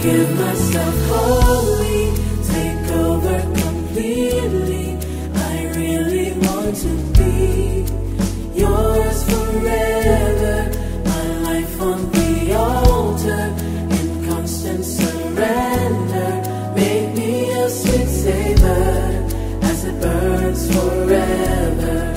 give myself wholly, take over completely. I really want to be